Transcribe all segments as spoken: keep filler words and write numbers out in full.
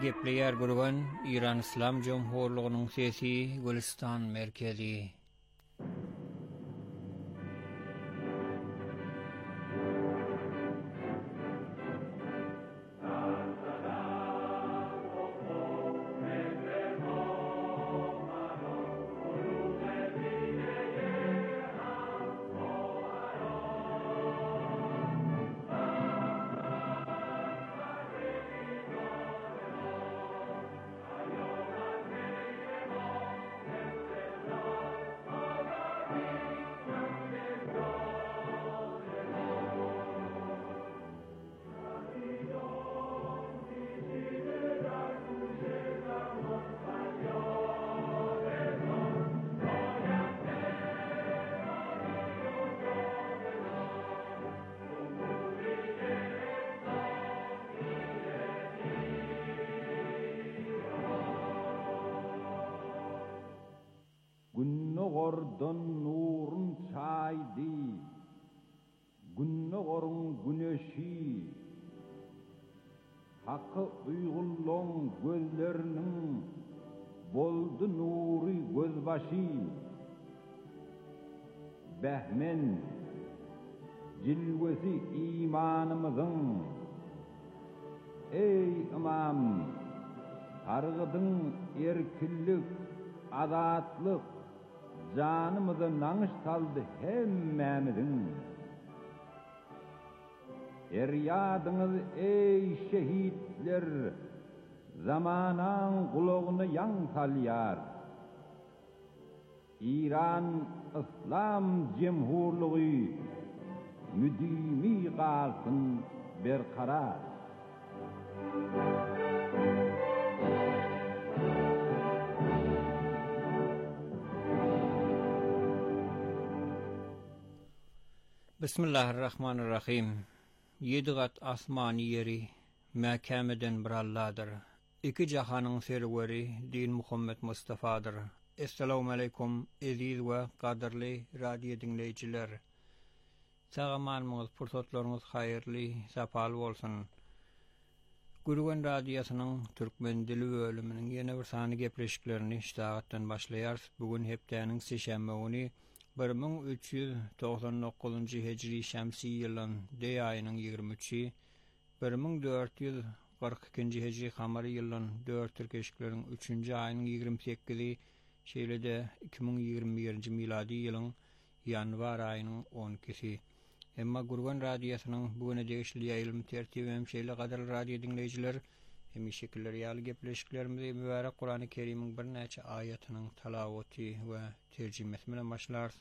Gepleyer gurgan İran İslam Cumhurluğu'nun sesi Gülistan merkezi. Günogordan nurun çaydı, Günogorun güneşi, Hakkı uygulluğun gözlerinin boldu nuri gözbaşı, Behmen, cilvesi imanımızın, Ey imam, targıdın erkillik, azatlık, canımızı nanış saldı hemmemizin. Eryadınız ey şehitler, zamanan kulağını yan salyar. İran İslam Cumhurluğu müdimi kalsın berkarar. Bismillahirrahmanirrahim. Yedi gat asmani yeri mekameden bir Allah'dır. İki cahanın serveri din Muhammed Mustafa'dır. Esselamu aleyküm aziz ve kadirli radyo dinleyiciler. Sağamalımız, fırsatlarımız hayırlı, sapalı olsun. Gürgen Radyosu'nun Türkmen dili bölümünün yeni bir sani gepleşiklerini iştahatan başlayar. Bugün heptaning seşembe günü bir min üç yüz doksan dokuzuncu Hicri Şemsi yılın D ayının yirmi üçü, bir min dört yüz kırk ikinci Hicri Kamari yılın dört Türkeşiklerin üçüncü ayının yirmi sekizi, şeýle de iki min yirmi birinci miladi yılın yanvar ayının on ikisi. Emma Gürgen Radyosu'nun bugüne degişli yayılımı tertibi hem şeýle gaderli radyo dinleyiciler, hem şekilleri ýaly gepleşiklerimizi mübarek Kur'an-ı Kerim'in bir näçe aýatynyň talawaty we terjimesi bilen başlar.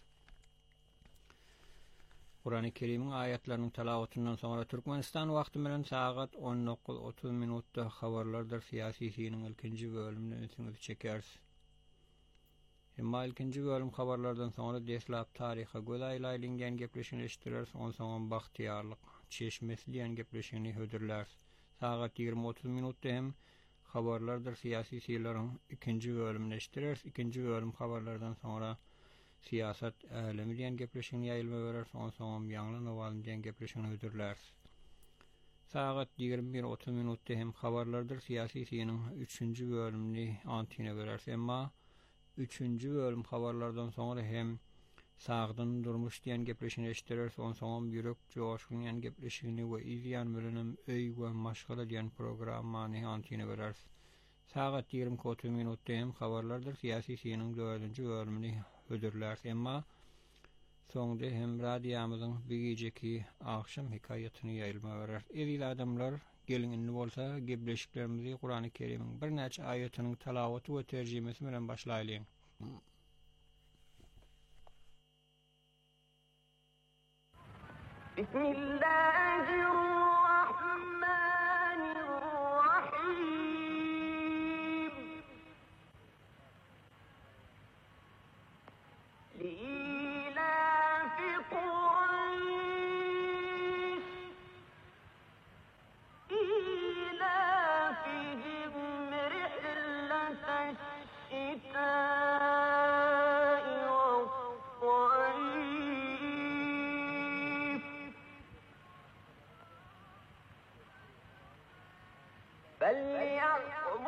Kur'an-ı Kerim'in aýatlarynyň talawatyndan soňra Türkmenistan wagty bilen sagat on dokuz otuz minutda habarlardyr syýasy siniň ilkinji bölümini öňüňize çekeriz. Emma ilkinji bölüm habarlardan soňra deslap taryha göz aýlaýlangan gepleşigini eşitdireriz, on soň bahtiýarlyk çeşmesi diýen gepleşigini hödürler. Sagat yirmi otuz minutda hem habarlardyr syýasy şeýlerin ikinji bölümini eşitdireriz. İkinji bölüm habarlardan soňra siyasat alemi diýen gepleşigini ýaýylma berer, on soň ýangly nowalym diýen gepleşigini hödürler. Sagat yirmi bir otuz minutda hem habarlardyr syýasy şeýlerin üçüncü bölümini antyna berer. Emma üçüncü bölüm habarlardan soňra hem sağdan durmuş diýen gepleşigini eşitdireriz. On soň ýürek joşgyň diýen gepleşigini we izleýän bilenim öý we maşgala diýen programmany antyna berer. Sagat yirmi otuz minutda hem habarlardyr syýasy şeýlerin dördüncü bölümini hödürler. Emma soňda hem radiýamyzyň bir geceki akşam hikayatyny ýaýylma berer. Eril adamlar gelinini bolsa gepleşiklerimizi Kur'an-ı Kerim'in bir näçe aýatynyň talawaty we terjimesi bilen başlaýlyň. Bismillahirrahmanirrahim. Lilafi Qurayş, ilafihim rihlataş şitâi was-sayf, فَلْيَعْبُدُوا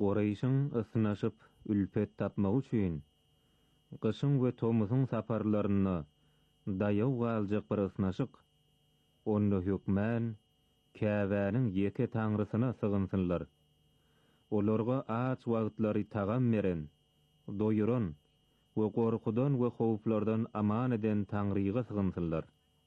goraýşyň ısnaşyp ülpet tapmak üçin gyşyň we tomusyň saparlaryna daýaw galjak bir ısnaşyk onda hökmän käbäniň ýeke taňrysyna sygynsynlar. Olarga aç wagtlary tagam beren, doýuran we gorkudan we howplardan aman eden Taňryga sygynsynlar.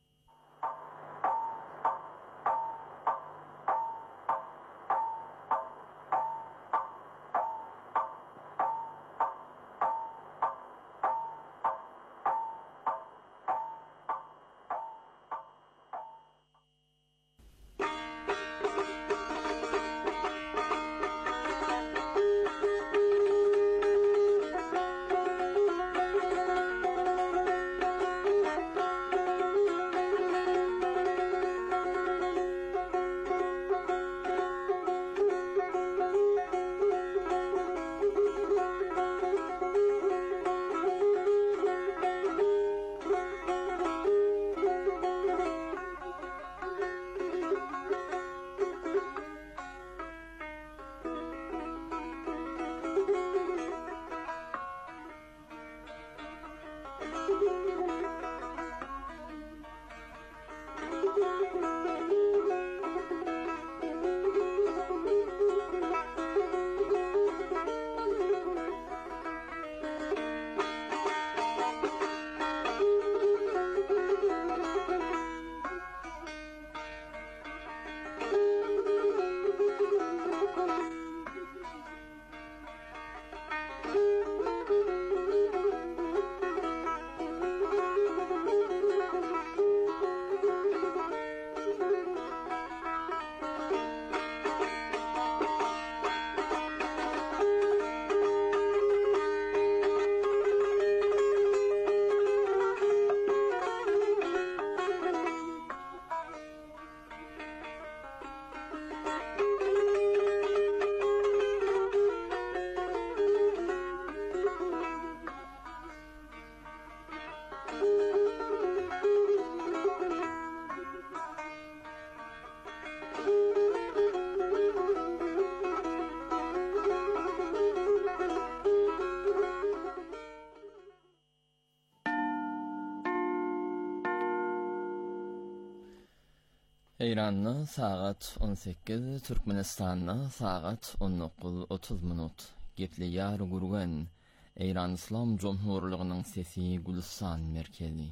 İran'na saat on sekiz, Türkmenistan'na saat on dokuz otuz minut. Gepli ýar gurgan İran İslam Cumhurluğunyň sesi Gülistan merkezi.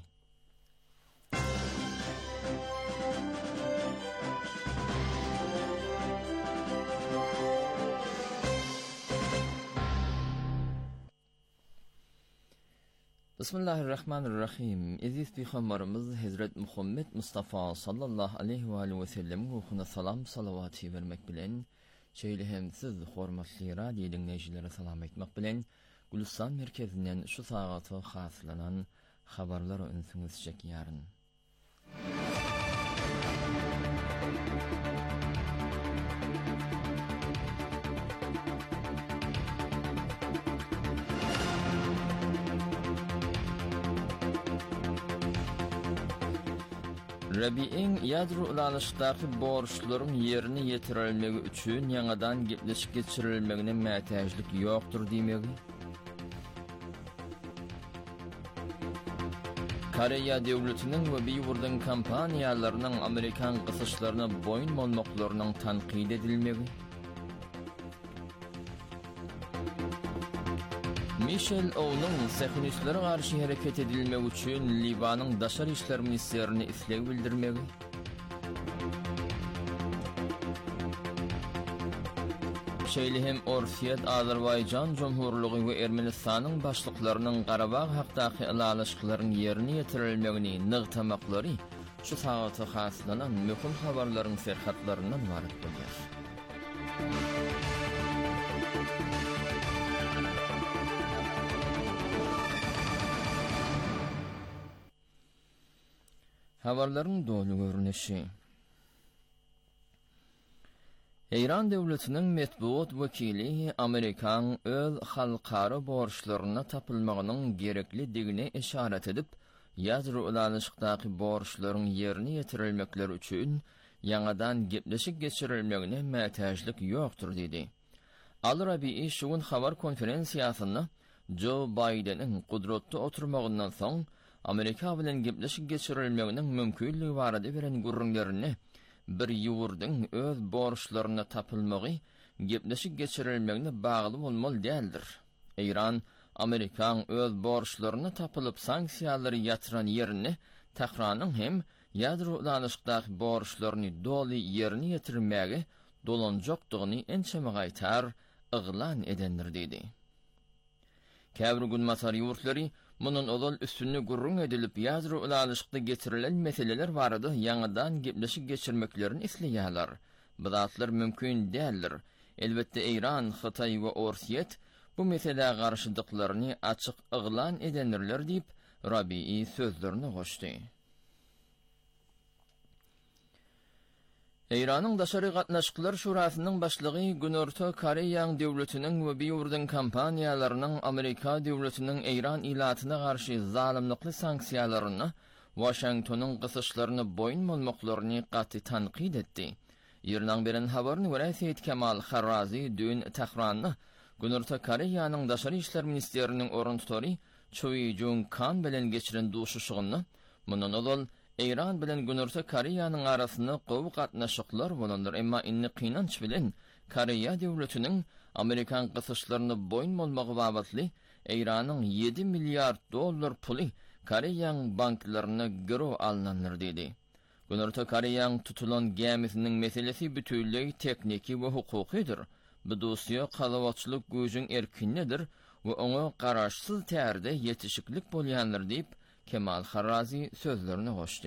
Bismillahirrahmanirrahim. Aziz peygamberimiz Hazret Muhammed Mustafa sallallahu aleyhi ve aleyhi ve sellem ruhuna salam salavatı vermek bilen, şeýle hem siz hormatly radio dinleýijilere salam etmek bilen, Gülistan merkezinden şu sagaty haslanan habarlar öňüňiz çekýäryn. Rabi'in ýadro ulanışdaky borçlaryň ýerini ýetirilmegi üçin ýangadan gepleşik geçirilmegine mätäjlik ýokdur diýmegi. Koreýa döwletiniň we biýurdan kompaniýalarynyň Amerikan gysyşlaryna boýun bolmaklarynyň tanqid edilmegi. Michel Aoun'un Sehunislere karşı hareket edilmek üçün Liban'ın Daşar İşler Ministerini isleg bildirmegi. Şeýle hem Orsiýet, Azerbaýjan Jomhurlugy we Ermenistanyň başlyklarynyň Garabağ hakdaky ýalaşyklaryň ýerini ýetirilmegini nygtamaklary şu sagaty haslanan möhüm habarlaryň serhatlaryndan ibaret bolýar. Habarlaryň dolu görnüşi. İran döwletiniň metbuat wekili Amerikan öz halkara borçlaryna tapylmagynyň gereklidigine işaret edip, ýadro ulanışykdaky borçlaryň ýerini ýetirilmekleri üçin ýangadan gepleşik geçirilmegine mätäjlik ýokdur dedi. Al-Rabi'i şugun habar konferensiýasyny Joe Biden'in kudretli oturmagyndan soň Amerika bilen gepleşik geçirilmeginiň mümkinligi barada beren gurrunlaryny bir ýurdun öz borçlaryna tapylmagy gepleşik geçirilmegine bagly bolmaly däldir. İran Amerikan öz borçlaryna tapylyp sanksiýalary ýatyran ýerini Tehranyň hem ýadro ulanışykdaky borçlaryny doly ýerine ýetirmäge dolanjakdygyny ençeme gaýtar yglan edendir dedi. Käbir gün masar ýurtlary munun olal üstünni gurrun edilip ýadro ulanışykda getirilen meseleler barada ýangydan gepleşik geçirmeklerini isleýärler. Bu zatlar mümkin däldir. Elbette İran, Xitay we Orsiýet bu meseleye garşydyklaryny açyk yglan edenlerler diýip Rabi'i sözlerini goşdy. İran'ın daşary gatnaşyklar şurasynyň başlygy Günorta Koreýa döwletiniň we biýurdyň kampaniýalarynyň Amerika döwletiniň İran ilatyna garşy zalimlikli sanksiýalaryny Washingtonyň gysyşlaryny boyun bolmaklaryny gaty tanqid etdi. Ýerden beren habaryny görä Seyit Kemal Harrazi dün Tehranyny Günorta Koreýanyň daşary işler ministeriniň oruntutory Choi Jung-kan bilen geçiren duşuşygyny munun olal İran bilen Günorta Koreýanyň arasyny gowy gatnaşyklar bolandyr, emma inni qynanç bilen Koreýa döwletiniň Amerikan gysyşlaryny boyun bolmagy babatly İranyň ýedi milliard dollar puly Koreýanyň banklaryna giro alınanlar dedi. Günorta Koreýanyň tutulan gemisiniň meselesi bütünlügi tekniki we hukukydyr. Bu dosya galawatçylyk göjüň erkinlidir we oňa garaşsyz tärde ýetişiklik bolýanlar diýip Kemal Harrazi sözlerini goşdy.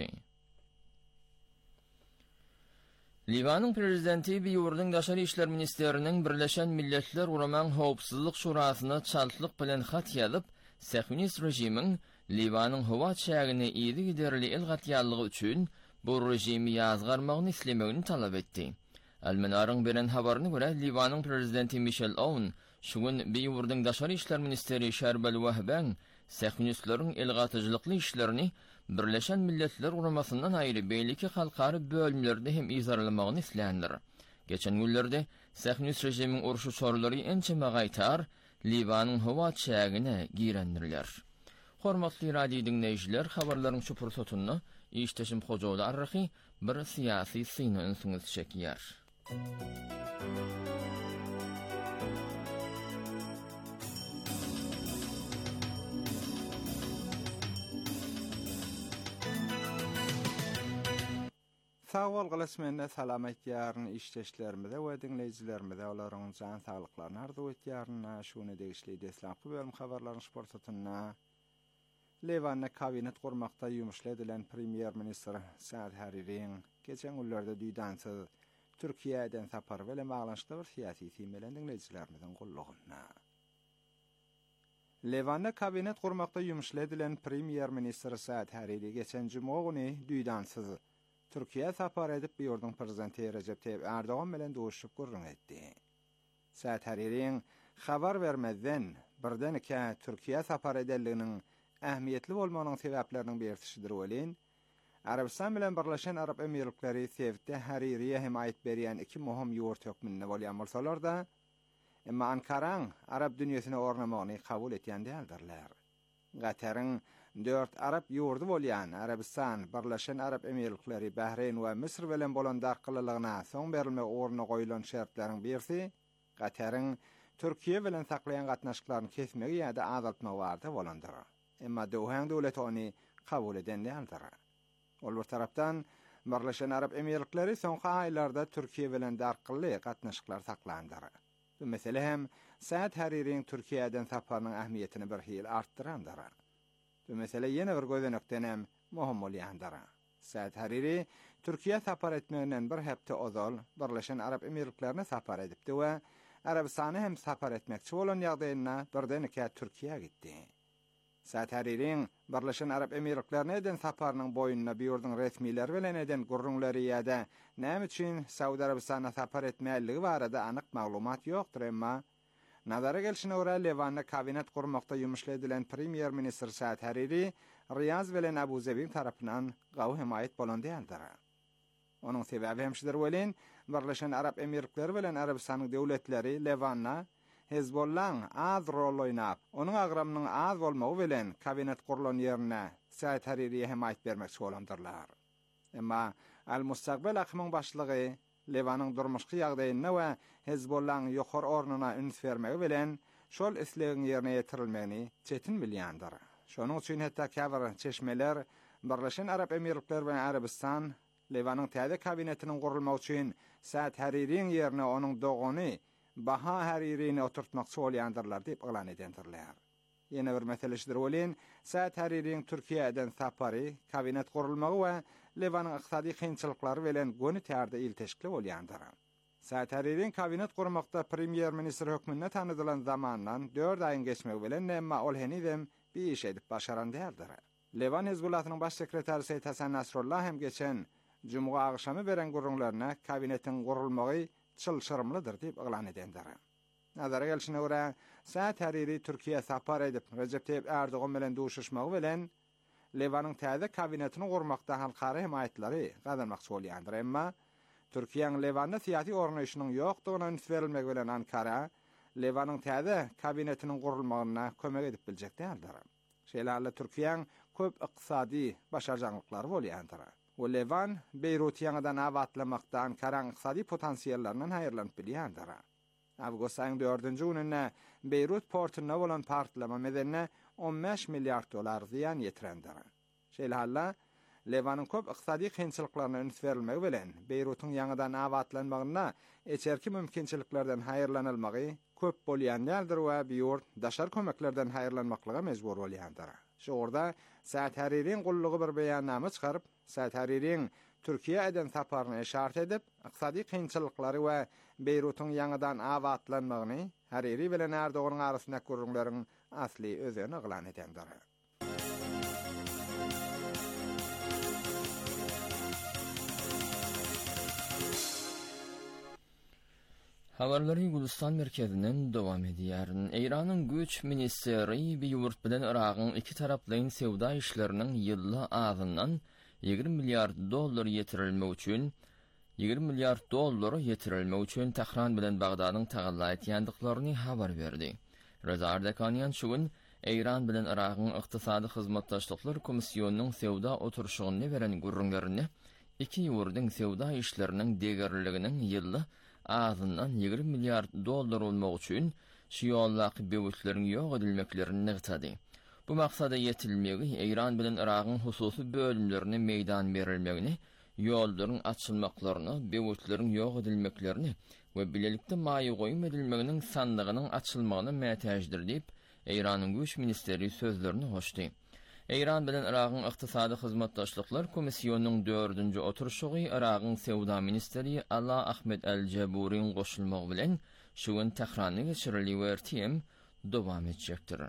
Liwanyň prezidenti biýurdyň daşary işler ministeriniň Birleşen Milletler Uraman Howpsuzlyk Şurasyna çaltlyk bilen hat ýazyp, Sahunist rejimiň Liwanyň howa çägini ýygy giderli el gatýallygy üçin bu rejimi ýazgarmagyny islemegini talap etdi. Al-Menaryň beren habaryna görä Liwanyň prezidenti Michel Aoun şugun biýurdyň daşary işler ministeri Şerbel Wahban Sahunistlaryň elgatyjylykly işlerini Birleşen Milletler Uramasyndan aýry beýleki halkary bölümlerde hem izarlamagyny isleýändir. Geçen günlerde Sahunist rejimiň uruşy sorulary ençeme gaýtar Liwanyň howa çägine girendirler. Hormatly radio dinleýijiler, habarlaryň şu pursatyny işteşim Hojoğlu arrahy bir siýasy syny öňsüňiz çekýär. Sağol galasmenne salamet ýaryn işteşlerimize we dinleýijilerimize olaryň jan saglyklaryny arzu etýärna şuny degişli deslanky bölüm habarlaryny sportatyna Liwanyň kabinet gurmakda ýumuşly edilen premier minister Saad Haririň geçen günlerde düýdansyz Türkiýeden sapar bilen baglanşykda bir syýasy temelen dinleýijilerimizin gullugyna. Liwanyň kabinet gurmakda ýumuşly edilen premier minister Saad Hariri geçen juma güni düýdansyz Türkiýe sapar edip biýurdyň prezidenti Recep Tayyip Erdogan bilen duşup gurrun etdi. Saad Haririň habar bermeden birdenike Türkiýe sapar edenliginiň ähmiýetli bolmagynyň sebäpleriniň berişidir welin, Arabistan bilen Birleşen Arap Emirlikleri Sevde Haririýe himayet berýän iki muhim ýurt hökmünde bolýan bolsalar da, emma Ankaraň Arab dünýäsine ornamagyny kabul etýän däldirler. Gataryň dört Arab ýurdy bolýan Arabistan, Birleşen Arap Emirlikleri, Bahreyn we Misr bilen bolan darkylylygyna soň berilme orna goýulan şertlaryň birisi, Gataryň Türkiýe bilen saklayan gatnaşyklaryny kesmegi ýa-da azaltmagy barada bolandyr. Emma Dohan döwleti ony kabul eden däldir. Ol bir tarapdan Birleşen Arap Emirlikleri soňky aýlarda Türkiýe bilen darkyly gatnaşyklar saklandyr. Bu mesele hem Saad Haririň Türkiýeden saparynyň ähmiýetini bir hil artdyrandyr. Bu mesele ýene bir gözenekden hem muhim bolýandyr. Saad Hariri Türkiýe sapar etmeginen bir hepde ozal Birleşen Arap Emirliklerini sapar edipdi we Arabistany hem sapar etmekçi bolan ýagdaýyna birdenike Türkiýe gitdi. Saad Haririň Birleşen Arap Emirliklerine eden saparynyň boýunna biýurdyň resmiýleri bilen eden gurrunlary ýa-da näme üçin Saudi Arabistana sapar etmälligi barada anyk maglumat ýokdur, emma nazara gelişine görä Liwanyň kabinet gurmakda ýumuşly edilen premier minister Saad Hariri Riyaz bilen Abu Zabi tarapyndan gawy himayet bolan däldir. Onuň sebäbi hem şudur welin, Birleşen Arap Emirlikleri bilen Arabistanyň döwletleri Lewanna Hezbollah'ın az rol oynap, onuň agramynyň az bolmagy bilen kabinet gurulan ýerine Said Hariri'ye hem aýt bermekçi bolandyrlar. Emma Al-Mustaqbal akymyň başlygy Lewanyň durmuşky ýagdaýyna we Hezbollah'ın ýokary ornuna üns bermegi bilen şol islegiň ýerine ýetirilmegini çetin bilýändir. Şonuň üçin hatda käbir çeşmeler Birleşen Arap Emirlikleri we Arabistan Lewanyň täze kabinetiniň gurulmagy üçin Said Hariri'ň ýerine onuň dogany Baha Hariri'ni oturtmakçy bolýandyrlar diýip elan edendirler. Ýene bir mesele şudur bolen, Said Hariri'ň Türkiýeden sapary, kabinet gurulmagy we Lewanyň ykdysady kynçylyklary bilen göni tärde ilteşikli bolýandyr. Said Hariri'ň kabinet gurmakda premier minister hökmünde tanydylan zamandan dört aýyň geçmegi bilen emma ol henidem bir iş edip başaran däldir. Lewan Hezbollahynyň baş sekretary Seýid Hasan Nasrullah hem geçen Jumuga agşamy beren gurrunlaryna kabinetiň gurulmagy çylşyrmlydyr diýip elan edendir. Nazara gelişine görä, Said Hariri Türkiýe sapar edip Recep Tayyip Erdogan bilen duşuşmagy bilen Lewanyň täze kabinetini gurmakda halkara himayatlary gazanmakçy bolýandyr. Emma Türkiýanyň Lewanda syýasy ornaşynyň ýokdugyna üns berilmegi bilen Ankara Lewanyň täze kabinetiniň gurulmagyna kömek edip biljek däldir. Şeýle Türkiýanyň köp ykdysady başarjanyklary bolýandyr. O Lewan Beýrut ýaňydan awatlamakda Ankaraň ykdysady potensiýallarinden haýyrlanyp bilýändir. Awgust aýynyň dördünji gününde Beýrut portyna bolan partlama medenine on beş milliard dolar ziyan ýetirendir. Şeýle Lewanyň köp ykdysady kynçylyklaryna üns berilmegi bilen Beýrutyň ýaňydan awatlanmagyna eçerki mümkinçiliklerden haýyrlanylmagy köp bolýan ýerdir we biýurt daşar kömeklerden haýyrlanmaklyga mejbur bolýandyr. Şu orada Said Hariri'ň gullugy bir beýannama çykaryp, Said Hariri'ň Türkiýeden saparyny eşart edip, ykdysady kynçylyklary we Beýrutyň ýaňydan awatlanmagyny Hariri bilen Erdoganyň arasynda gurrunlaryň asly özüni elan edendir. Habarlary Gulistan merkezinden dowam edýär. Eýranyň güç ministeri Beýrut bilen Iragyň iki taraplyň sewda işleriniň ýylly azyndan ýygrimi milliard dollar ýetirilmegi üçin ýygrimi milliard dollar ýetirilmegi üçin Tehran bilen Bagdadyň tagalla etýändiklaryny habar berdi. Reza Erdekanian şu gün Eýran bilen Iragyň ykdysady hyzmatdaşlyklar komissiýonunyň sewda oturşygyny beren gurrunlaryny iki ýurdyň sewda işleriniň degerliginiň ýylly azyndan ýygrimi milliard dollar bolmagy üçin şiýollaky bewütleriň ýok edilmeklerini nygtady. Bu maksada yetilmegi Eýran bilen Iragyň hususy bölümlerine meýdan berilmegini, ýollaryň açylmaklaryny, bewütleriň ýok edilmeklerini we bilelikde maýy goýum edilmeginiň sandygynyň açylmagyny mätäjdir diýip Eýranyň güç ministeri sözlerini hoşdy. Eýran bilen Iragyň ykdysady hyzmatdaşlyklar komissiýonunyň dördünji oturşugy Iragyň sewda ministeri Ala Ahmed El-Jaburiň goşulmagy bilen şu gün Tehranyň geçirilýär we ertiem dowam etjekdir.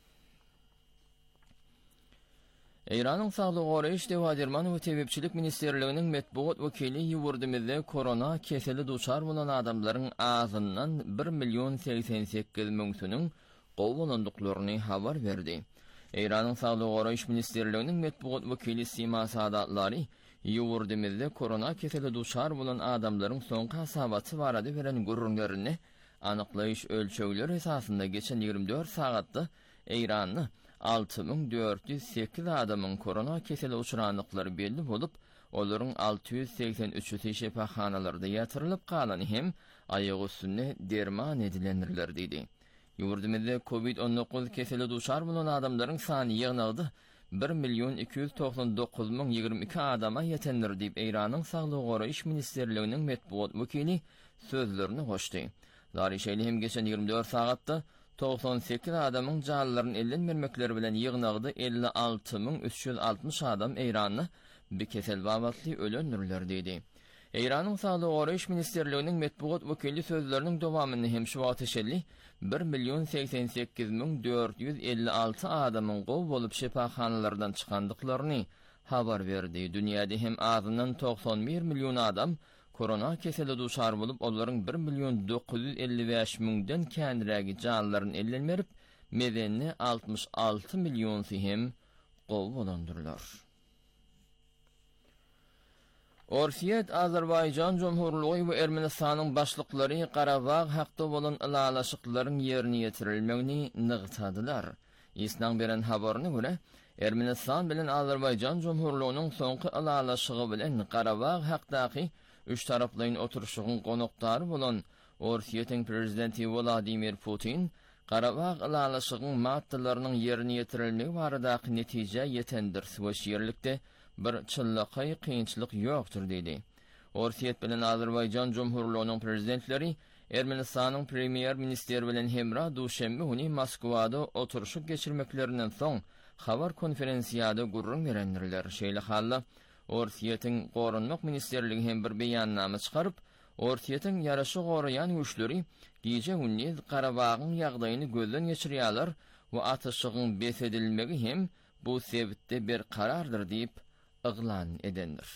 Eýranyň Saglyk Goraýyş Dewadirman we Tebipçilik Ministerliginiň metbuat wekili ýurdumyzda korona keseli duçar bolan adamlaryň azyndan bir milyon seksen sekiz miňsiniň gowulandyklaryny habar berdi. Eýranyň Saglyk Goraýyş Ministerliginiň metbuat wekili Sima Sadatlary ýurdumyzda korona keseli duçar bolan adamlaryň soňky hasabaty barada beren gurrunlaryny anyklaýyş ölçegleri esasında geçen ýygrimi dört sagatda Eýranyň altı bin dört yüz sekiz adamın korona keseli uçuranlıkları belli bolup, olaryň altı yüz seksen üçü şefaxanalarda ýatyrylyp kalan hem aýagy üstünde derman edilenlerler dedi. Ýurdumyzda covid on dokuz keseli duşar bolan adamlaryň sany ýygnagy bir milyon iki yüz toksan dokuz min ýygrimi iki adama ýetendir diýip Eýranyň Saglyk Goraýyş Ministerliginiň metbuat wekili sözlerini hoşdy. Zary şeýle hem geçen ýygrimi dört sagatda doksan sekiz adamın canlıların ellenmemekleri bilen yığınağıda elli altı min üç yüz altmış adam Eýranyň bir kesel babatly ölendirler dedi. Eýranyň Saglyk Goraýyş Ministerliginiň metbuat wekili sözleriniň dowamyny hem şu ateşelli bir milyon seksen sekiz min dört yüz elli altı adamın gow bolup şefaxanalardan çykandyklaryny habar berdi. Dünýäde hem azyndan doksan bir milyon adam korona keseli duşar bolup, olaryň bir milyon dokuz yüz elli beş miňden kändirägi canlylaryň ellenmerip, medenini altmış altı milyon hem gow bolandyrlar. Orsiyet Azerbaycan Cumhurluğu we Ermenistanyň başlyklary Qarabağ hakda bolan ilalaşyklaryň ýerine ýetirilmegini nygtadylar. Isnaň beren habaryna görä, Ermenistan bilen Azerbaycan Cumhurluğunyň soňky ilalaşygy bilen Qarabağ hakdaky üç taraplyň oturuşygyň konaktary bolan Orsiýetiň prezidenti Vladimir Putin, Qarabağ ilalaşygyň maddalarynyň ýerine ýetirilmegi baradaky netije ýetendir we şeýerlikde bir çyllaqy kynçylyk ýokdur dedi. Orsiýet bilen Azerbaycan Cumhurluğunyň prezidentleri Ermenistanyň premier ministeri bilen hemra duşembe güni Moskwada oturuşyp geçirmeklerinden soň habar konferensiýada gurrun berendirler. Şeýle halla Orsiýetiň gorunmak ministerligi hem bir beýannama çykaryp, Orsiýetiň ýaraşy goraýan güýçleri gije günni Qarabağyň ýagdaýyny gözden geçirýärler we ataşygyň besedilmegi hem bu sebitde bir karardır diýip yglan edendir.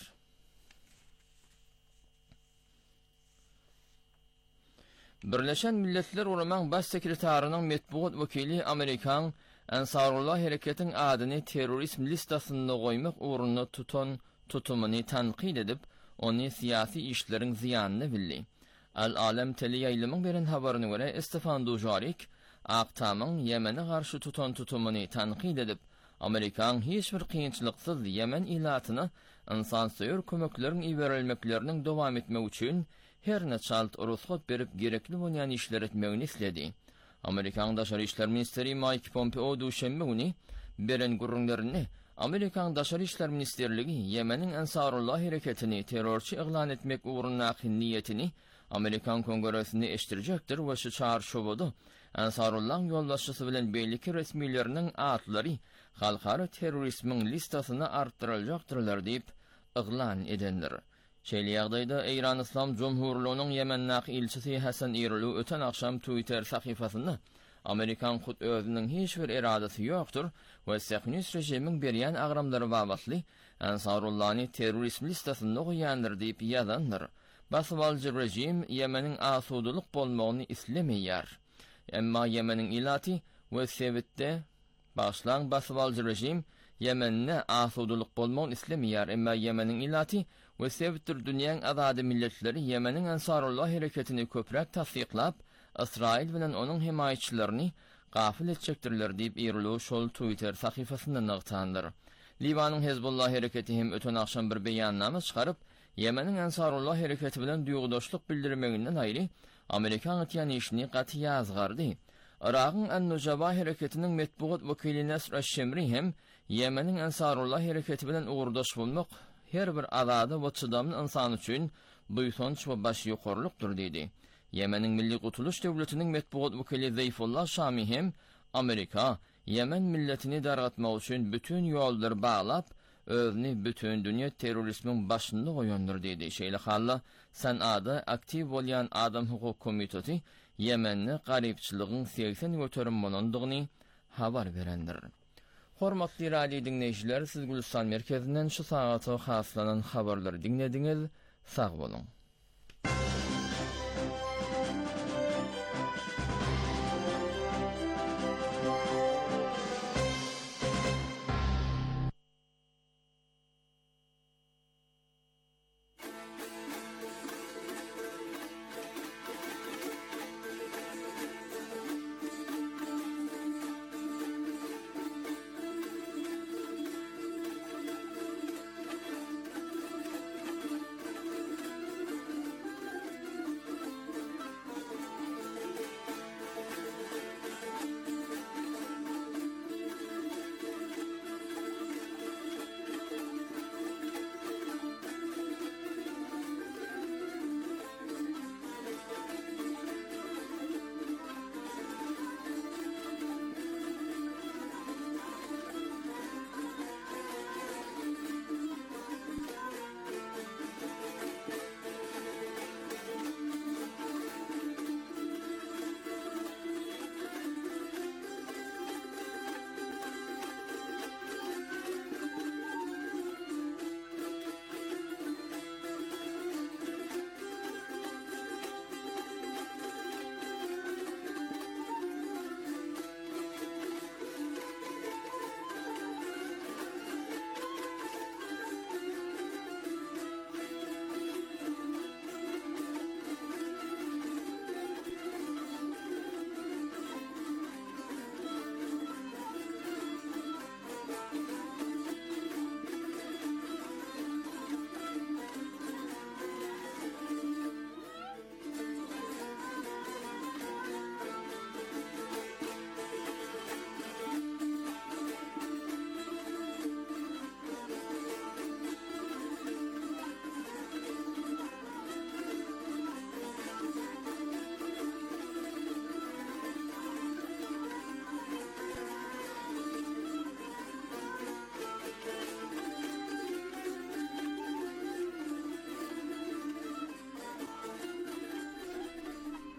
Birleşen Milletler Ulumaň baş sekretarinyň metbuat wekili Amerikan Ansarullah Hereketiň adyny terrorism listasynda goýmak uğruna tutan tutumyny tanqid edip, ony siyasi işleriň ziýanyny bildi. Al-Alem teli ýaýlymyň beren habaryna görä, Stefan Dujarric Aqtamyň Ýemene garşy tutan tutumyny tanqid edip, Amerikan hiç bir kynçylyksyz Yemen ilatyna insansyýar kömekleriň iberilmekleriniň dowam etmegi üçin her neçalt ruhsat berip gerekli bolýan işler etmegini isledi. Amerikan Daşary işler ministeri Mike Pompeo duşembe güni beren gurrunlaryny Amerikan Daşary işler ministerligi Yemeniň Ansarullah hereketini terrorçy eglan etmek uğruna niýetini Amerikan Kongresinde eşdirjekdir we şu çarşoboda Ansarullah ýoldaşçysy bilen beýleki resmiýleriniň atlary halkara terrorizmiň listasyna artdyryljakdyrlar diýip yglan edenler. Şeýle ýagdaýda Eýran Islam Jumhurluğunyň Ýemennäki ilçisi Hasan Irlu öten akşam Twitter sahyfasynda Amerikan hut özüniň hiç bir eradasy ýokdur we Siyonist rejimiň berýän agramlary babatly Ansarullahny terrorizm listasynda goýandyr diýip ýazandyr. Basbalcı rejim Yemeniň asudylyk bolmagyny islemeýär. Emma Yemeniň ilati we sebitde başlaň basbalcı rejim Yemen'ne asudylyk bolmagyny islemeýär. Emma Yemeniň ilati we sebitdir dünýäň azady milletleri Yemeniň Ansarullah hereketini köprek tasdiqlap, Israil bilen onun himayetçilerini gafil etjekdirler diýip Irlu şol Twitter sahyfasynda nagtandyr. Libanyň Hezbollah hereketi hem öten akşam bir beýannama çykaryp, Yemeniň Ansarullah hereketi bilen duýgudaşlyk bildirmeginden aýry Amerikan etýän işini gaty ýazgardy. Iraqyň An-Nujaba hereketiniň metbuat wekili Nasr Ash-Shemri hem Yemeniň Ansarullah hereketi bilen uğurdaş bolmak her bir azady we çydamly insan üçin duýsanç we baş ýokarlykdyr dedi. Yemeniň Milli Gutuluş Döwletiniň metbuat wekili Zeyfullah Şami hem Amerika Yemen milletini dargatmak üçin bütün ýolları baglap, özüni bütün dünýä terrorizmiň başynda goýandyr dedi. Şeýle halla sanada aktiv bolýan Adam hukuk komiteti Yemenni garypçylygyň seksen göterim bolandygyny habar berendir. Hormatly radio dinleýijiler, siz Gülistan merkezinden şu sagata haslanan habarlary dinlediňiz. Sag bolun.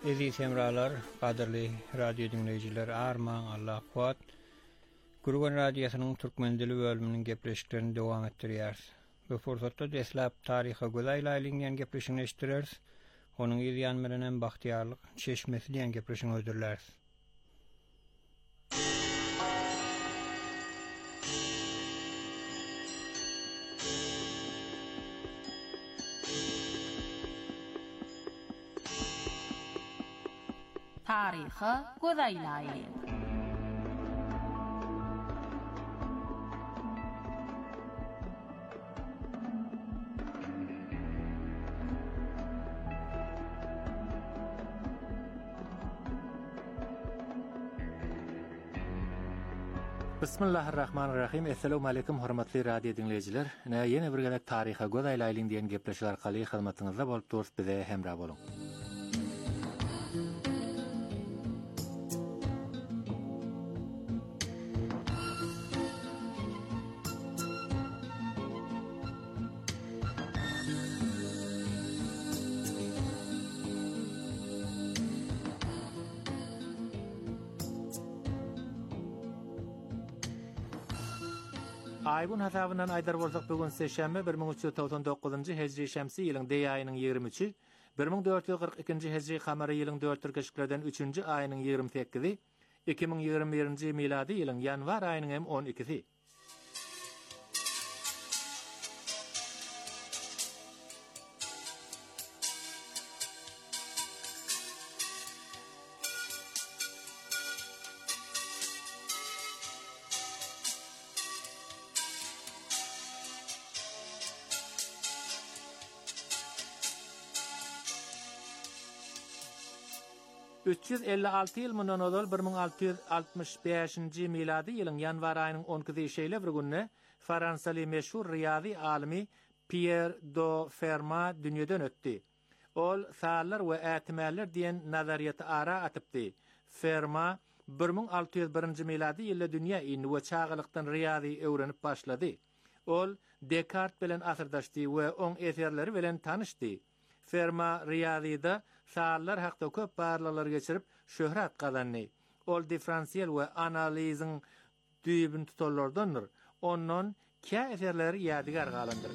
Aziz hemralar, qadirli radio dinleyijiler, arman Allah kuat. Gurgun radiosynyň türkmen dili bölüminiň gepleşiklerini dowam etdirýär. Bu fursatda deslap taryha gözaýlaýlan gepleşigini eşitdirers. Onuň ýan bilen bahtiýarlyk çeşmesi diýen gepleşigini öýdürler. Taryha gözaýlaýlan. Bismillahirrahmanirrahim. Assalamu alaykum hormatly radio dinleyijiler. Näme ýene bir gelek taryha gözaýlaýlan diýen gepleşik arkaly hyzmatyňyzda bolup durýar, bize hemra bolun. Aybun hasabından aydar bolsak bugün seşembe bir ming üç ýüz toksan dokuzynjy hejri şemsi ýylyň D aýynyň ýygrimi üçi, bir ming dört ýüz kırk ikinji hejri kamary ýylyň dörtür geçiklerden üçünji aýynyň ýygrimi sekizi, iki ming ýygrimi birinji miladi ýylyň ýanwar aýynyň hem on ikisi. üç yüz elli altı ýyl mundan odal bir ming alty ýüz altymyş beşinji miladi ýylyň ýanwar aýynyň on ikisi şeýle bir günne Fransaly meşhur riýazy alimi Pierre de Fermat dünýeden ötdi. Ol sağlar we ätimäller diýen nazariýaty ara atypdy. Fermat bir ming alty ýüz birinji miladi ýylda dünýä ýyny we çağılykdan riýazy öwrenip başlady. Ol Descartes bilen asyrdaşdy we oň eserleri bilen tanyşdy. Fermat riýazyda sağlar hakda köp barlalar geçirip şöhret kazandy. Ol diferensiýal we analiziň düýbün tutarlardandyr. Ondan kä eserleri ýadygar galandyr.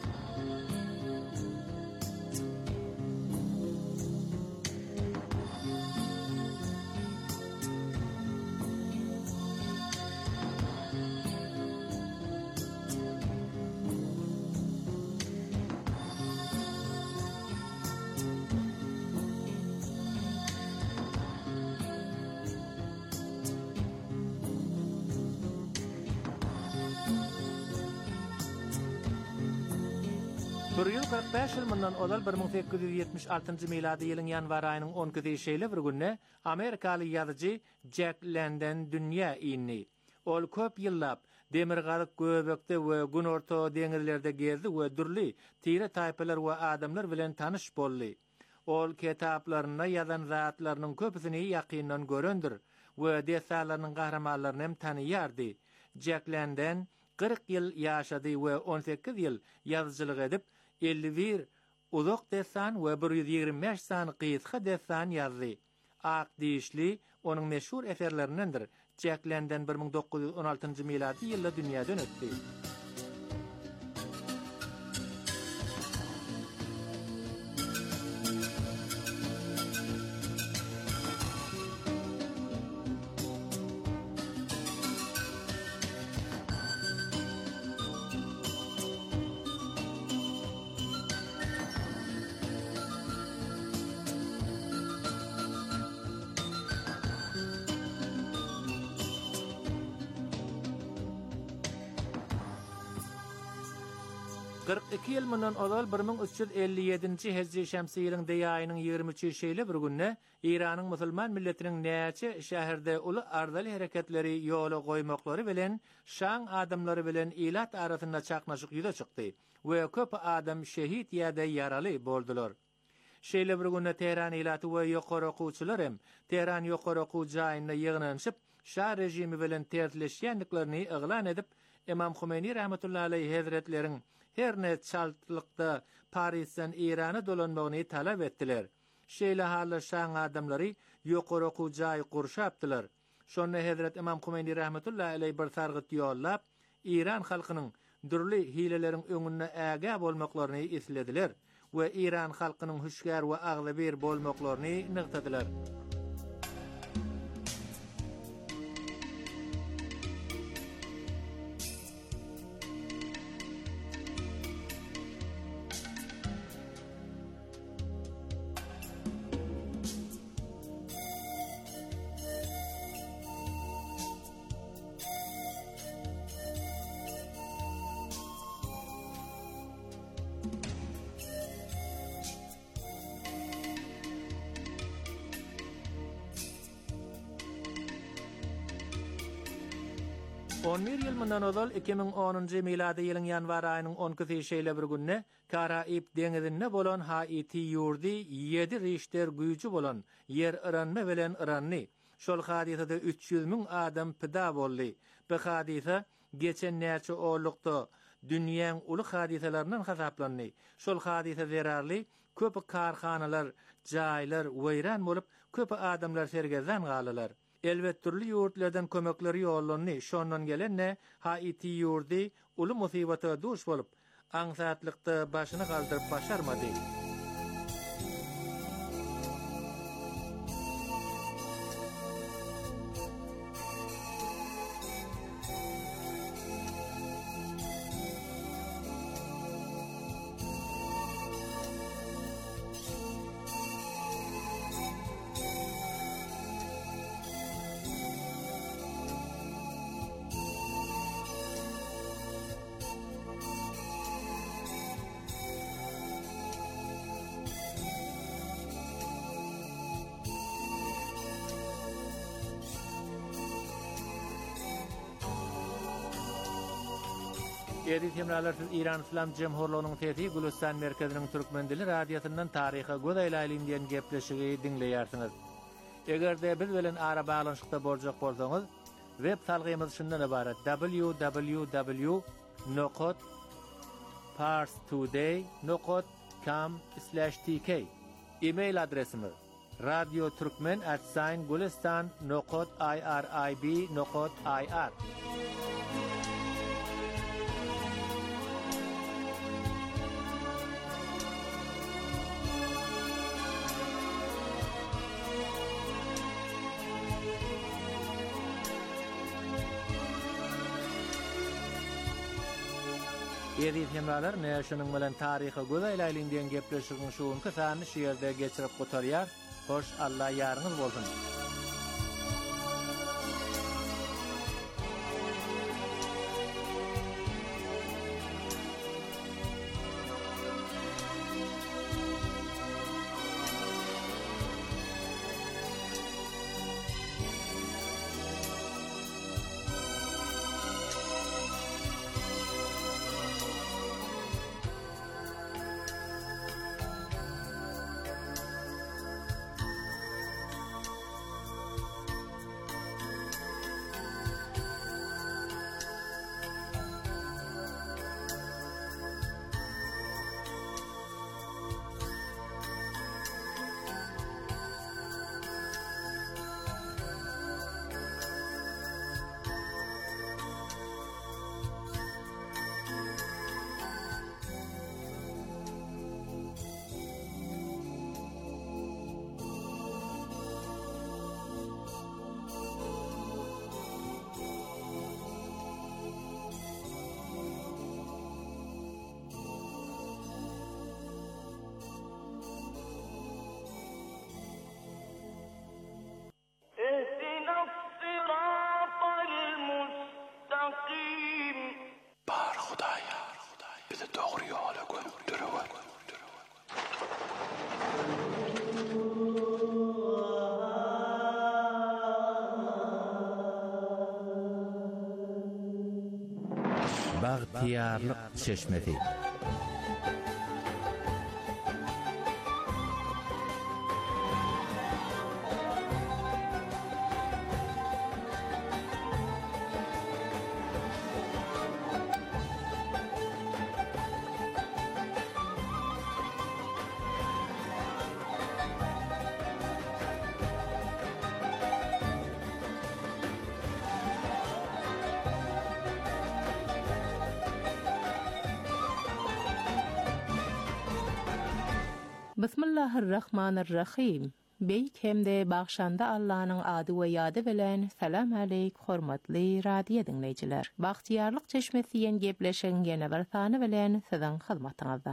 bir ýyl kırk beş ýyl mundan odal bir ming sekiz ýüz ýetmiş altynjy miladi ýylyň ýanwar aýynyň on ikisi şeýle bir günne Amerikaly ýazyjy Jack London dünýä ýyny. Ol köp ýyllap demirgalyk göbekde we gün orta deňizlerde gezdi we durly tire taýpalar we adamlar bilen tanyş boldy. Ol kitaplaryna ýazan zatlarynyň köpüsini ýakyndan görendir we desalarnyň gahramanlaryny hem tanyýardy. Jack London kırk ýyl ýaşady we on sekiz ýyl ýazyjylyk edip elli bir uzak desan we bir ýüz ýigirmi beş san gysga desan ýazdy. Ak diýişli onuň meşhur eserlerindendir. Jack London bir ming dokuz ýüz on altynjy miladi ýylda dünýäden ötdi. kırk iki ýyl mundan odal bir ming üç ýüz elli ýedinji hejri şemsi ýylyň D aýynyň ýygrimi üçi şeýle bir günne Iranyň musulman milletiniň näçe şäherde uly ardaly hereketleri ýola goýmaklary bilen şaň adamlary bilen ilat arasynda çaknaşyk ýüze çykdy we köp adam şehit ýa-da ýaraly boldular. Şeýle bir günne Tehran ilaty we ýokary okuwçylar hem Tehran ýokary okuw jaýyna ýygnanyşyp şah rejimi bilen tertleşýänliklerini eglan edip Imam Humeini rahmetullahi aleyhi hazretleriň her ne çaltlykda Parisden Irana dolanmagyny talap etdiler. şeýle hallaşan adamlary ýokary kujay gurşapdylar. Şonda Hazrat İmam Humeyni rahmetullahi aleyh bir sargyt ýollap, İran halkynyň dürli hileleriň öňünde ägä bolmaklaryny islediler we İran halkynyň huşgar we agzybir bolmaklaryny nyktadylar. on bir ýyl mundan ozal iki ming onunjy milady ýylyň ýanwar aýynyň on ikisi şeýle bir günne Karaib deňizinde bolan Haiti ýurdy ýedi Richter güýji bolan ýer ıranma bilen ıranny. Şol hadisede üç yüz ming adam pida boldy. Bu hadise geçen näçe ollukda dünýäň uly hadiselerinden hasaplandy. Şol hadise zerarly köp karhanalar, jaýlar weýran bolup köp adamlar sergezden galylar. Elbet türlü ýurtlardan kömekleri ýollandy. Şondan gelenne Haiti ýurdy uly musibata duş bolup, aňsatlykda başyny galdyryp başarmady. Edi temralar siz İran İslam Cemhurluğunyň teti Gülistan merkeziniň Türkmen dili radiosyndan taryha gözaýlaýlym diýen gepleşigi dinleýärsiňiz. Egerde biz bilen ara baglanyşykda boljak bolsaňyz, web salgymyz şundan ibaret: w w w nokta parstoday nokta com slash t k. E-mail adresimiz radioturkmen at gulistan nokta irib nokta i r. Edi temralar näşiniň bilen taryhy gözaýlaýlym diýen gepleşigiň şuň kysany şeýerde geçirip gotarýar. Hoş Allah ýarňyz bolsun. Baghtiyarlyk çeşmesi. Bismillahirrahmanirrahim. Beyk hemde bağşanda Allah'ın adı we ýady bilen salam aleyk hormatly radio dinleýijiler. Bagtiyarlyk çeşmesi ýen gepleşen gene bir sany bilen siziň hyzmatyňyzda.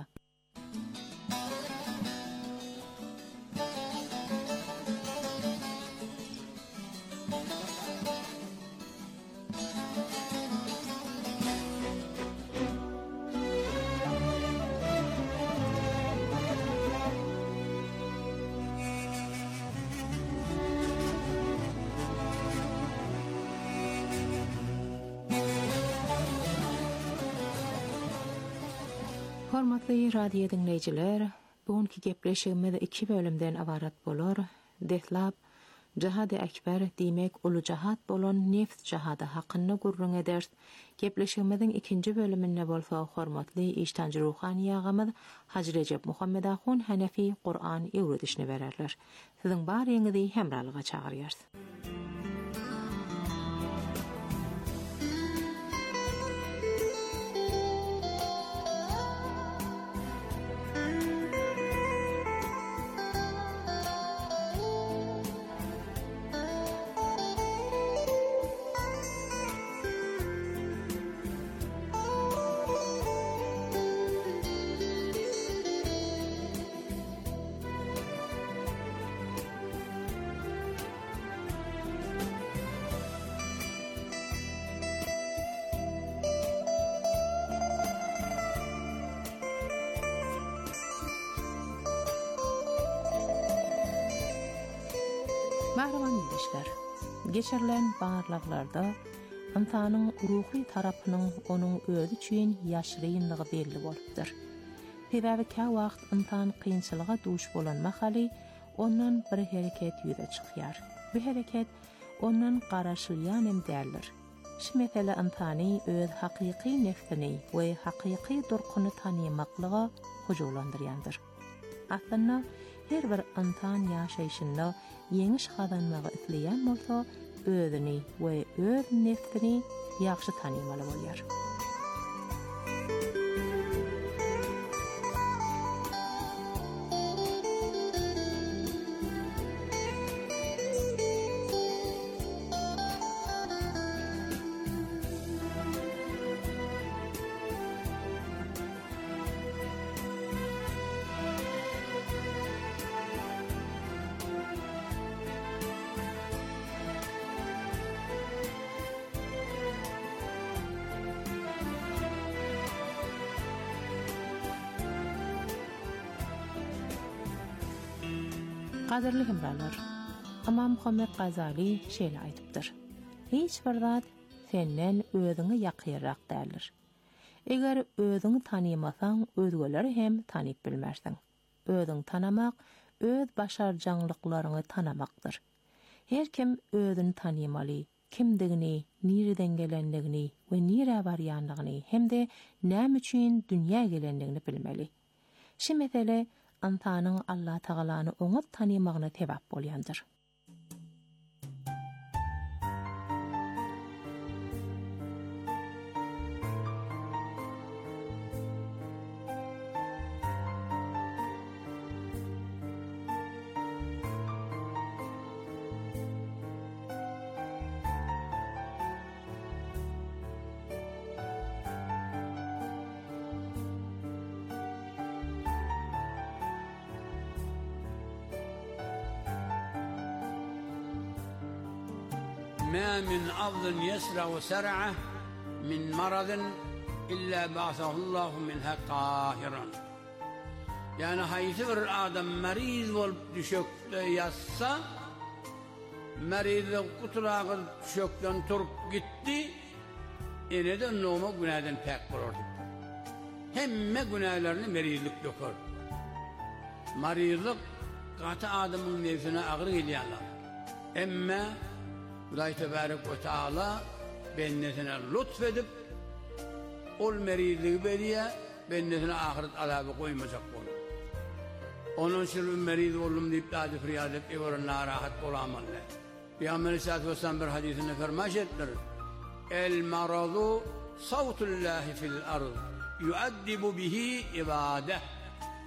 Hormatly radio dinleýijiler, bugünkü gepleşigimiz iki bölümden abarat bolar. Dehlap, Jihad-ı Ekber diýmek ulu jihad bolan nefs jihady hakynda gurrun eders. Gepleşigimiziň ikinji bölüminde bolsa hormatly iştanjy ruhany ýagymyz Hacı Recep Muhammed Ahun Hanefi Qur'an öwredişini bererler. Siziň bar ýeňizi hemralyga çagyrýarys. Mahraman dinleşler. Geçirilen barlaklarda insanyň ruhy tarapynyň onuň özü üçin ýaşyrynlygy belli bolupdyr. Sebäbi ka wagt insan kynçylyga duş bolan mahaly ondan bir hereket ýüze çykýar. Bu hereket ondan garaşylýan hem däldir. Şu mesele insany öz hakyky nefsini we hakyky durkuny tanymaklyga hojolandyrýandyr. Aslında her bir insan ýaşaýşynda ýeňiş kazanmagy isleýän bolsa, özüni we öz nefsini ýaxşy tanymaly bolýar. Qadirli hemralar, Imam Muhammed Gazali şeýle aýdypdyr. Hiç bir zat senden özüňi ýakyrrak däldir. Eger özüňi tanymasaň, özgeleri hem tanyp bilmersiň. Özüňi tanamak, öz başarjanlyklaryňy tanamakdyr. Her kim özüni tanymaly, kimdigini, nireden gelendigini we nire barýanlygyny hemde näme üçin dünýä gelendigini bilmeli. Şu mesele Antanyň Allah Tagalany oňup tanymagyna sebäp bolýandyr. ما من عض يسرع سرعه من مرض إلا بعثه الله منها طاهرا. Yani haysi bir adam meriz olup düşökte yatsa, merizi kuturağı düşökten turup gitti, ene de noma günahdan pek bulurdu. Hemme günahlarını merizlik dökür. Merizlik katı adamın nefsine ağır geliyorlar. Emme Allah Tebarek ve Teala bennetine lütfedip ol merizliği beriye bennetine ahiret azabı koymayacak bunu. Onun için meriz oldum deyip de adı firyat et evrana rahat olamanlar. Peygamber Aleyhisselatü Vesselam bir hadisinde fermaş ettirir. El maradu savtullahi fil ard yuaddibu bihi ibadeh.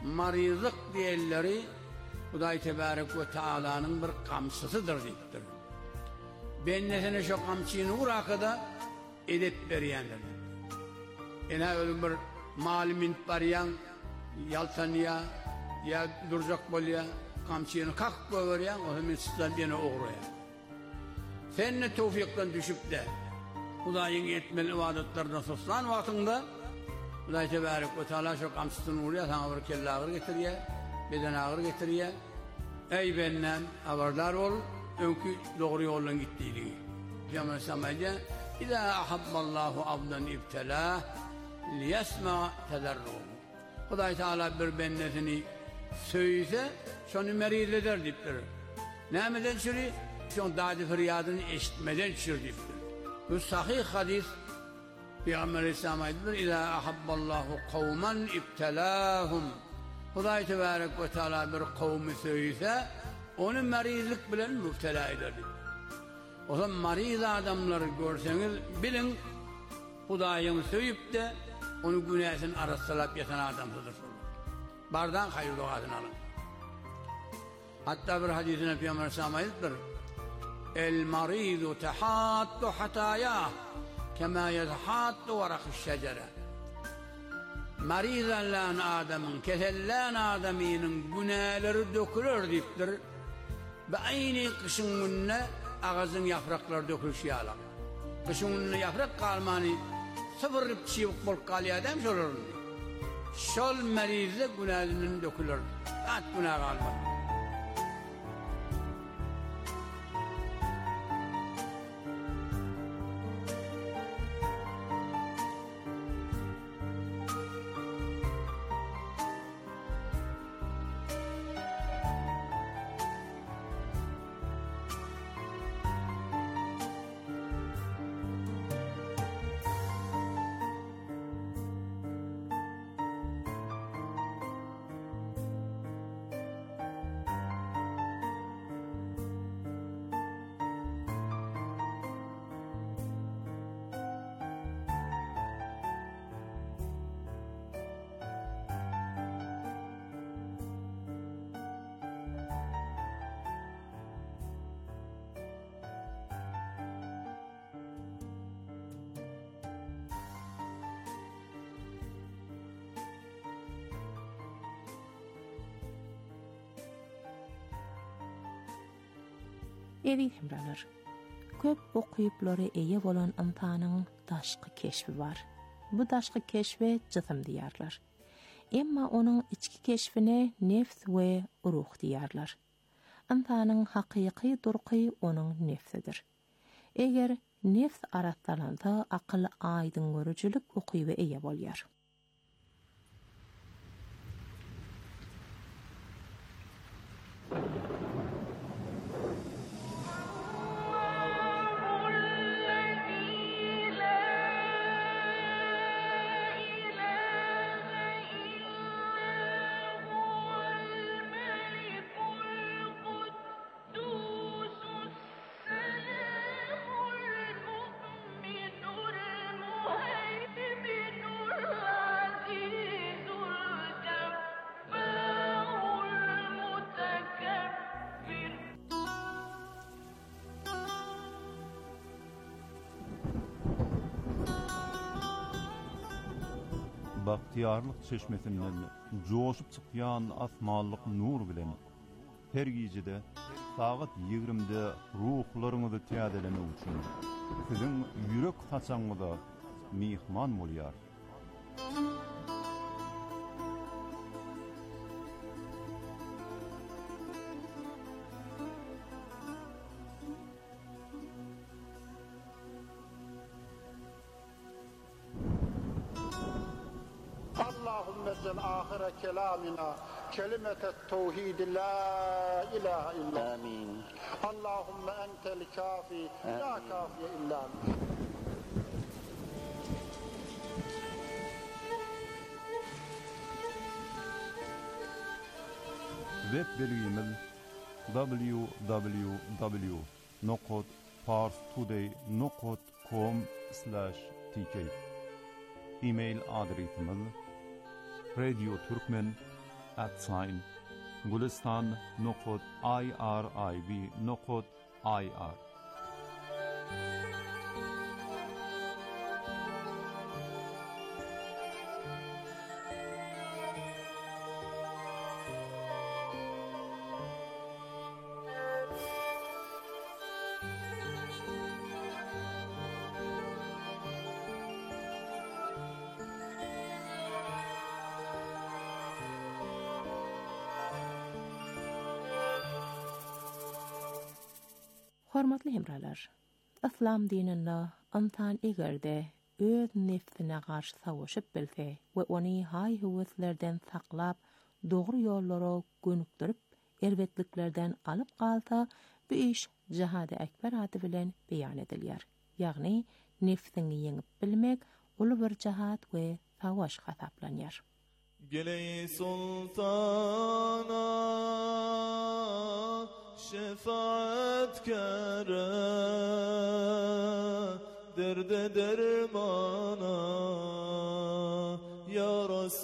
marizlik diýelleri Hudaý Tebarek we Taalanyň bir kamçysıdyr diýipdir. Bennesine şo kamçyny urakada edip berýändir. Ene öyle bir malumint baryan yaltanıya ya durjak bolya kamçyny kak goýarýan, o hemen sizden beni oğraya. Senne tawfikdan düşüp de Hudaýyň etmeli ibadetlerine soslan wagtynda Hudaý Tebarek we Taala şo kamçysyny urýar, saňa bir kelle agyr getirýär, beden agyr getirýär. Ey bennem habardar bol, öňkü dogry ýoldan gitdiýligi. Peygamber samaýda İza ahabballahu abdan ibtala liyasma tadarruh. Hudaý Taala bir bennesini söýse, şonu merid eder diýipdir. Nämeden şuri? Şon dadı feryadyny eşitmeden şur diýipdir. Bu sahih hadis Peygamber samaýda İza ahabballahu kawman ibtalahum. Hudaý Tebarek we Taala bir kawmy söýse, onu merizlik bilen müptela eder. O zaman mariz adamları görseňiz bilin Hudaýyň söýüp de onu günäsini arassalap ýatan adamdyr. Bardan haýır duasyny alın. Hatta bir hadisine Peygamber samaýdyr. El maridu tahattu hataya kema yatahattu waraq şejere. Mariz olan adamın, kesellen adamının günahları dökülür diýipdir. Ve aynı kışın gününe ağzın yaprakları dökülüşü alam. Kışın gününe yaprak kalmanı sıfırıp çiğip bol kalıyor adam şolur. Şol merizde günahının dökülür. At günah kalmadı. Evi hemralar. Köp okuyuplary eýe bolan ymtanyň daşky keşfi bar. Bu daşky keşfe jysym diýerler. Emma onuň içki keşfine nefs we ruh diýerler. Ymtanyň hakyky durky onuň nefsidir. Eger nefs aratlananda akyl aýdyň görüjülük okuyup eýe bolýar. Bahtiyarlyk çeşmesinden joşup çykýan asmanlyk nur bilen her gijede saat ýigrimde ruhlaryňyzy täzelemek üçin siziň ýürek taçaňyza mihman bolýar. آخر كلامنا كلمة التوحيد لا إله إلا آمين. اللهم أنت الكافي لا كافي إلا أنت. Web belgimiz w w w nokta parstoday nokta com slash t k. E-mail adresimiz radio turkmen at sign gulistan nokot irib nokot ir. Hormatly hemralar, İslam dininde antan egerde öz neftine karşı savaşıp bilse ve onu hay hüveslerden saklap, doğru yollara gönükdürüp, ervetliklerden alıp kalsa, bu iş cihad-ı ekber adı bilen beyan edilýär. Ýagny nefsini yeňip bilmek, ulu bir cihad we savaş hasaplanýar. Geley sultana şefaat kere derde dermana ya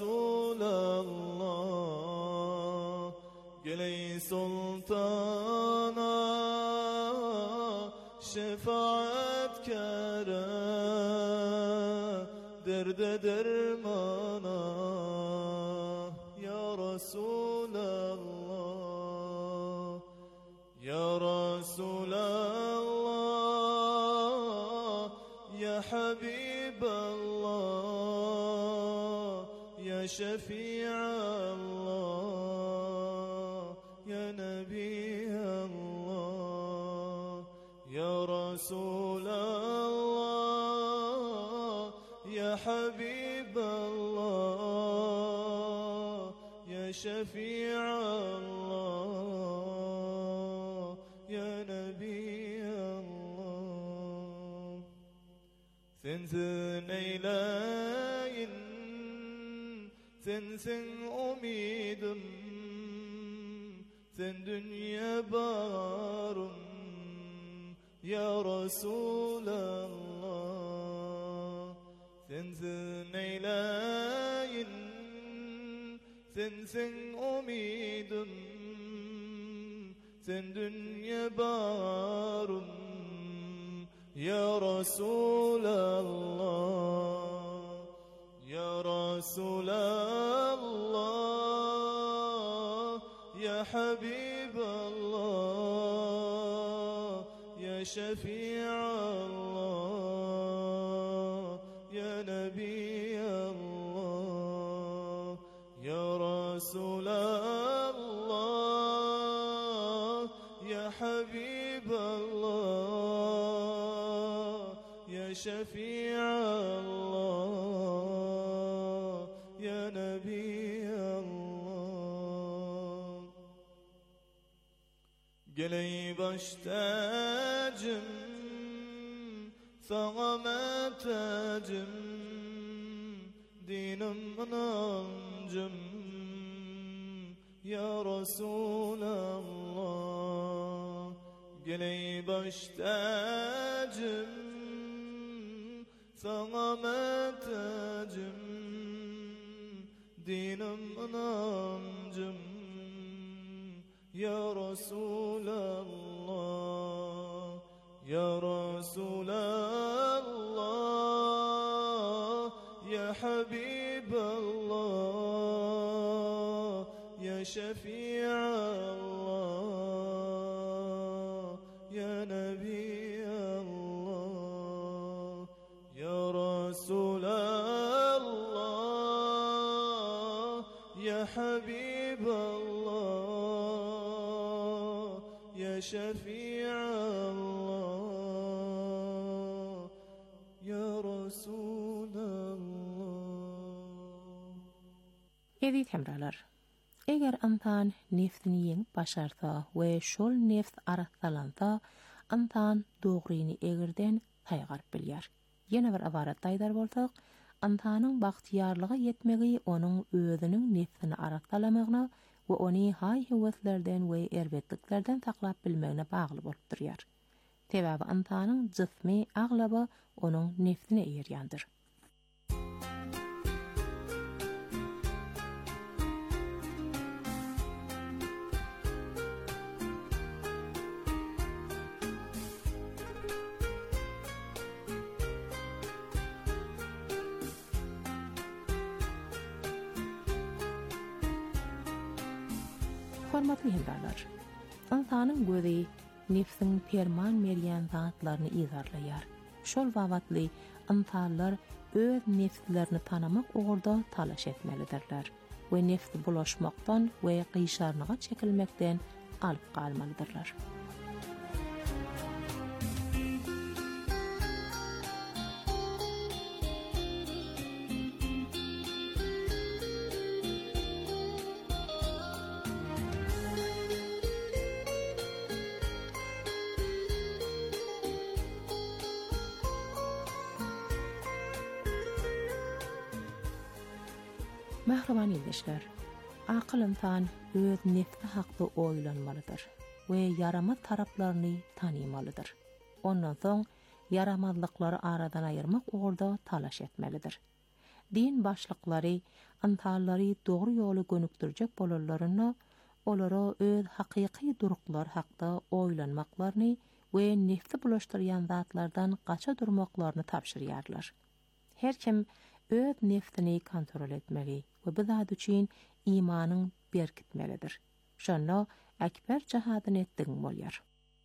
Resulallah. Geley sultana şefaat kere derde dermana ya Resulallah. Ya Resulallah, Ya Habiballah, Ya Şefi'allah, Ya Nebiyallah. Ya Resulallah, Ya Habiballah, Ya Şefi'allah, sensin eyleyin, sensin umidim, sen dünya barım ya Resulallah. Sensin eyleyin, sensin umidim, sen dünya barım ya Resulallah. Ya Resulallah, Ya Habiballah, Ya Şefi'allah, Ya Nebiyallah. Ya Resulallah, Ya Habiballah, Ya Şefi'allah, Ya Nebiyallah. Geley baş tacım, sana metacım, dinim inancım ya Resulallah. Geley baş tacım, sana metacım, dinim inancım ya Resulallah. Ya Resulallah, Ya Habiballah, Ya Şefi'allah, Ya Nebiyallah. Ya Resulallah, Ya Habiballah, Ya Şefi'allah, Ya Resulallah. Edit hemralar. Eger antan neftini yeňip başarsa we şol neft arasalansa, antan dogryny egerden taýgarp bilýär. Ýene bir abarat taýdar bolsak, antanyň bagtyarlyga ýetmegi onuň özüniň neftini arasalamayna we ony hay heweslerden we erbetliklerden saklap bilmegine bagly bolup durýar. Sebäbi antanyň jismi aglaba onuň neftine Hormatly hemralar. İnsanın gözi nefsin perman meryan zatlarını izarlayar. Şol vavatly insanlar öz nefslerini tanamak uğurda talaş etmelidirler ve nefsi bulaşmaktan ve qiyşarlığa çekilmekten alıp kalmalıdırlar. Mahraman ildeşler, aqıl insan öz nefsi haqda oylanmalıdır ve yaramaz taraflarını tanımalıdır. Ondan soň yaramazlıkları aradan ayırmak uğurda talaş etmelidir. Din başlıkları, antalları doğru yolu gönükdürjek bolarlaryna, olara öz haqiqi duruklar haqda oylanmaklarını ve nefsi bulaştıryan zatlardan qaça durmaklaryny tapşyrýarlar. Her kim öz nefsini kontrol etmeli ve bu zat üçin imanın berkitmelidir. Şonda ekber cihadyn etdiň bolýar.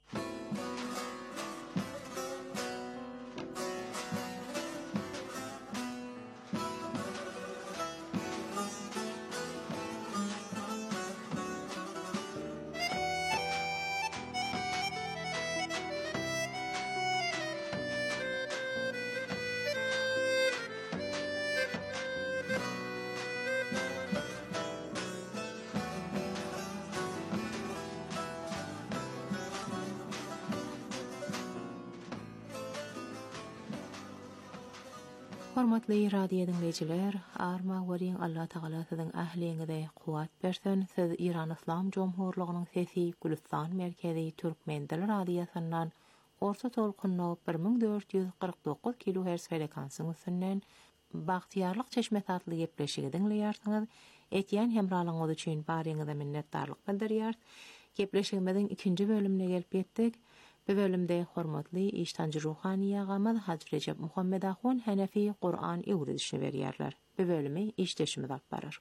Hormatly radio dinleyijiler, arma weriň Allah Taala siziň ähliňizde kuwat bersen, siz Iran Islam Jomhurlygynyň sesi Gülistan merkezi Türkmen dili radiosundan orta tolkunly bir ming dört ýüz kırk dokuz kilohertz frekansyň üstünden Bagtyarlyk çeşme tatly gepleşigi dinleýärsiňiz. Etýän hemralygyňyz üçin baryňyza minnetdarlyk bildirýär. Gepleşigimiziň ikinji bölümine gelip ýetdik. Bu bölümde hormatly iştancı ruhani ağamız Hacı Recep Muhammed Ahun Hanefi Kur'an öwredişini berýärler. Bu bölümi işleşimiz alyp barar.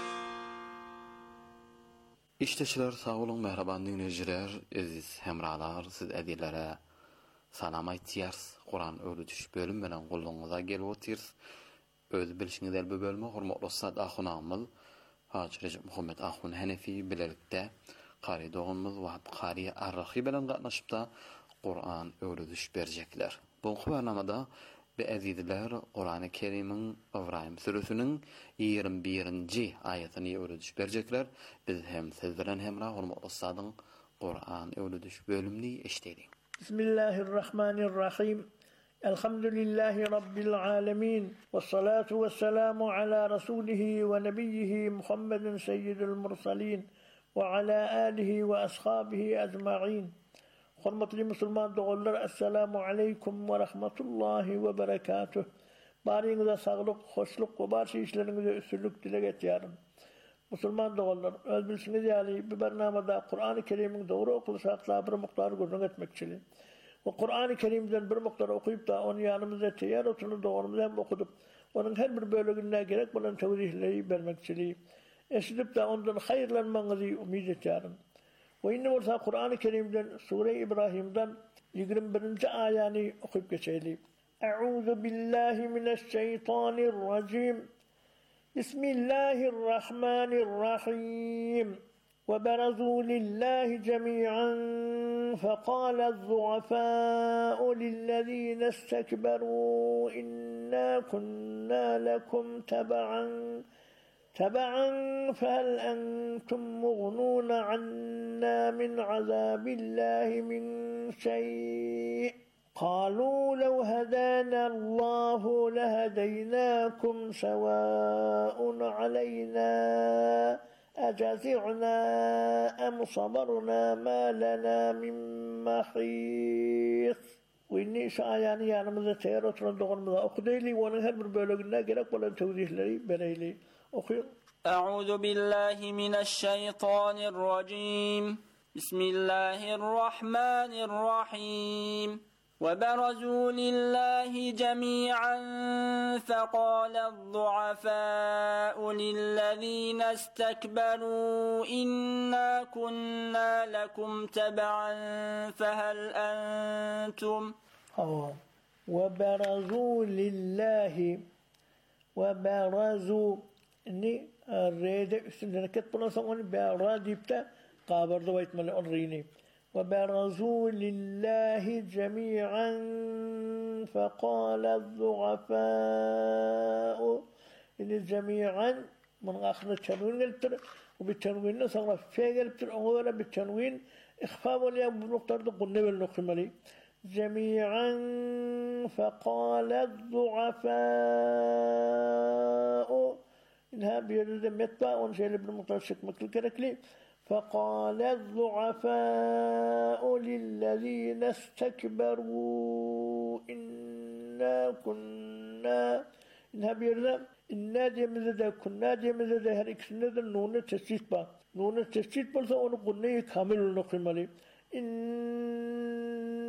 İşteşiler sağ olun, merhaban dinleyijiler, aziz hemralar, siz edilere salam aýtýars. Kur'an öwrediş bölüm bilen goluňyza gelip otyrs. Öz bilişiňizler bu bölüme hormatly Ustad Ahun ağamyz Hacı Recep Muhammed Ahun Hanefi bilelikde Qari doğumuz ve Qari Ar-Rahi bilen gatnaşypda Kur'an öwrediş berjekler. Bu programda be azizler Kur'an-ı Kerim'in İbrahim suresining ýigirme birinji aýatyny öwrediş berjekler. Biz hem siz bilen hemra hormatly ustadyň Kur'an öwrediş bölümini eşdedik. Bismillahirrahmanirrahim. Elhamdülillahi Rabbil alemin. Ve salatu ve selamu ala rasulihi ve nebiyyihi Muhammedin seyyidil mursalin. Ve ala alihi ve ashabihi ecma'in. Hormatly musulman dogullar, assalamu aleykum ve rahmetullahi ve berekatuh. Baryňyza saglyk, hoşluk we barşy işleriňize üstünlük dilek etýärim. Musulman dogullar, öz bilşiňiz ýaly bu bernamada Kur'an-ı Kerim'iň dogry okulyş hakda bir mukdar görnek etmekçili. Ve Kur'an-ı Kerim'den bir mukdar okuyup da onu ýanymyzda teýär oturup dogrymy hem okudyp, onuň her bir bölügine gerek bolan tewdihleri bermekçili. Eşidip de ondan hayırlanmaňyzy umid etýärim. Ve inne bolsa Kur'an-ı Kerim'den Sure İbrahim'den ýigirme birinji aýany okuyup geçeýli. Euzu billahi mineşşeytanirracim. Bismillahirrahmanirrahim. Ve berazu lillahi cemi'an faqala az-zu'afa'u lillezine istekberu inna kunna lekum tab'an تبعا فهل أنتم مغنون عنا من عذاب الله من شيء قالوا لو هدانا الله لهديناكم سواء علينا أجزعنا أم صبرنا ما لنا من محيص. وإني şayani yanımıza teyer oturan doğanımıza okudayli, onun her bir bölümüne gerek olan tevzihleri bereyli. okuyun. Euzu billahi mineşşeytanirracim. Bismillahirrahmanirrahim. وبرزوا لله جميعا فقال الضعفاء للذين استكبروا إنا كنا لكم تبعا فهل أنتم وبرزوا لله وبرزوا إني الريد إستندنا كتبنا سوون برادي بتا قابر دويت ملء الريني وبرزوا لله جميعا فقال الضعفاء إن جميعا من آخر التنوين قلتر وبالتنوين صار في قلتر أولا بالتنوين إخفاء وليا بنقطة قلنا بالنقمة جميعا فقال الضعفاء إنها بيرد متى ونشيل ابن مطلسك مثل كركلي فقال الضعفاء للذين استكبروا إنا كنا إنها بيرد إنا دي مزدا كنا دي مزدا هريك سنة نون تسيط با نون تسيط بلسا ونقلنا كامل نقمالي إن